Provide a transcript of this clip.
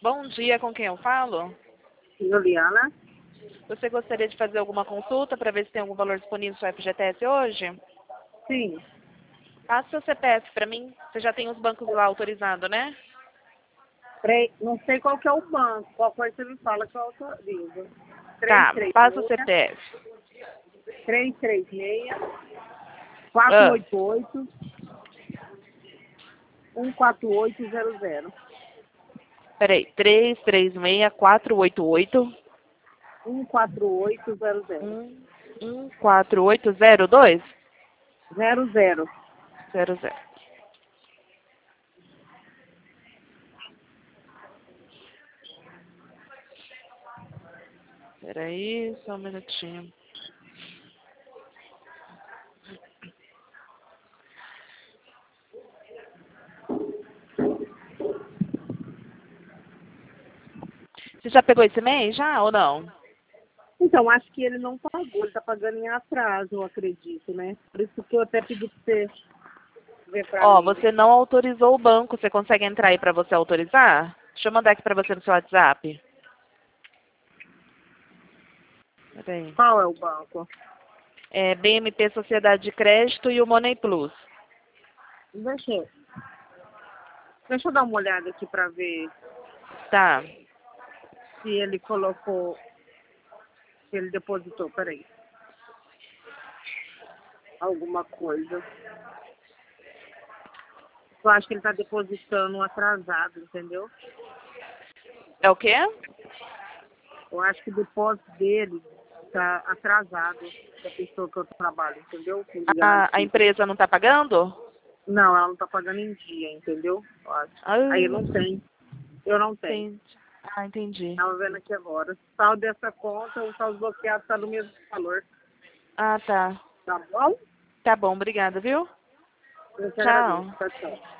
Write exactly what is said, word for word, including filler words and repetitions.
Bom dia, com quem eu falo? Juliana? Você gostaria de fazer alguma consulta para ver se tem algum valor disponível no seu F G T S hoje? Sim. Passa seu C P F para mim. Você já tem os bancos lá autorizados, né? Tre- Não sei qual que é o banco. Qual coisa você me fala que eu autorizo. Tá, passa o C P F. três três seis, quatro Ah, oito oito, um quatro oito zero zero. peraí, três três seis, quatro oito oito, um quatro oito zero zero. um um quatro oito zero dois Zero zero. zero zero. Peraí, só um minutinho. Você já pegou esse mês já ou não? Então, acho que ele não pagou, ele tá pagando em atraso, eu acredito, né? Por isso que eu até pedi pra você ver pra Ó, mim. você não autorizou o banco. Você consegue entrar aí para você autorizar? Deixa eu mandar aqui para você no seu WhatsApp. Peraí. Qual é o banco? É B M P Sociedade de Crédito e o Money Plus. Deixa eu, deixa eu dar uma olhada aqui pra ver Tá. se ele colocou, se ele depositou, peraí. Alguma coisa. Eu acho que ele tá depositando atrasado, entendeu? É o quê? Eu acho que o depósito dele tá atrasado da pessoa que eu trabalho, entendeu? Que ligaram A, a aqui. empresa não tá pagando? Não, ela não tá pagando em dia, entendeu? Eu acho. Ah, Aí eu não tenho. Eu não tenho. entendi. Ah, entendi. Tava vendo aqui agora. O saldo dessa conta, o saldo bloqueado tá no mesmo valor. Ah, tá. Tá bom? Tá bom, obrigada, viu? Eu te Tchau. agradeço. Tchau, tchau.